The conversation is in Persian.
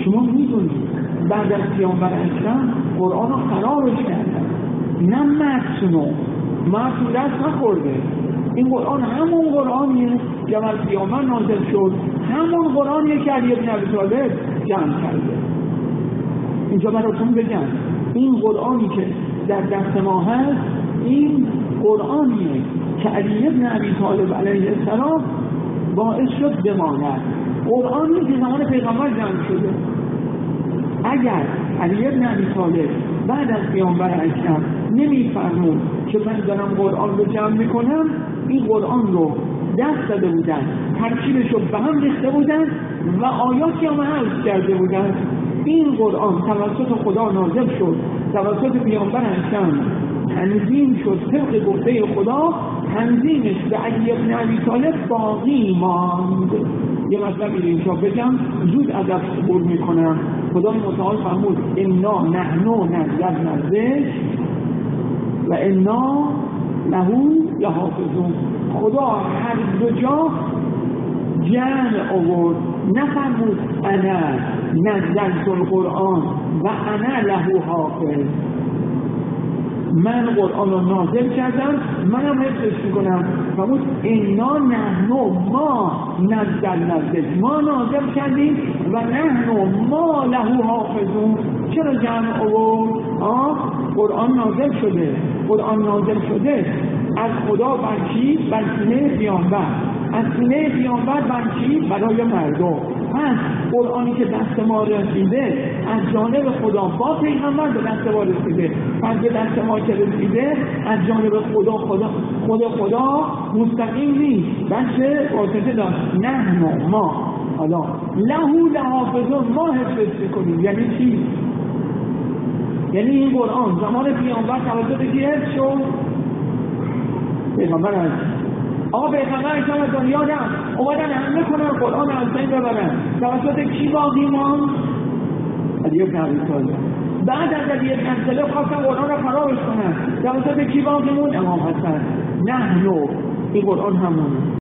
شما میدونید بعد از پیامبر اکرم قرآن رو خرابش کردن، نه متن دست نخورده. این قرآن همون قرآنیه که بر پیامبر نازل شد، همون قرآنیه که علی بن ابی طالب جمع کرده. اینجا براتون بگم این قرآنی که در دست ما هست این قرآنیه که علی بن ابی طالب علیه السلام باعث شد بماند. قرآنی که زمان پیغمبر جمع شده. اگر علی بن ابی طالب بعد از پیامبر اکرم نمیفرمود که من دارم قرآن رو جمع میکنم، این قرآن رو دست داده بودن، ترکیبش رو به هم ریخته بودن و آیاتی هم حذف کرده بودن. این قرآن توسط خدا نازل شد، توسط پیامبر اکرم تنظیم شد طبق گفته خدا، تنظیمش به علی بن ابی طالب باقی ماند. یه مطلبی اینجا بگم زود ازش عبور میکنم. خدا متعال فرمود انا نحن نزلنا الذکر و انا له لحافظون. خدا هر دو جا جمع آورد، نفرمود انا نزلت القرآن و انا له حافظ. من قرآن رو نازل کردم، منم حفظش میکنم. فرمود انا نحن ما نزلنا الذکر، ما نازل کردیم و نحن ما له حافظون. چرا جمع آورد؟ قرآن نازل شده، قرآن نازل شده از خدا بر کی؟ بر سینه پیامبر، از سینه پیامبر بر کی؟ برای مردم. پس قرآنی که دست ما رسیده از جانب خدا با پیغمبر به دست ما رسیده، پس به دست ما که رسیده از جانب خدا مستقیم نیست، بلکه واسطه داشت نحن ما حالا له لحافظون، ما حفظ میکنیم. یعنی چی؟ یعنی این قرآن زمان پیامبر توسط کی حفظ شد؟ پیغمبر هست. پیغمبر از دنیا رفت، اومدن حمله کنن قرآن از بین ببرن، توسط کی باقی ماند؟ علی بن ابی طالب. بعد از علی بن ابی طالب خواستن قرآن رو خرابش کنن، توسط کی باقی موند؟ امام حسن. نحن، این قرآن همونه.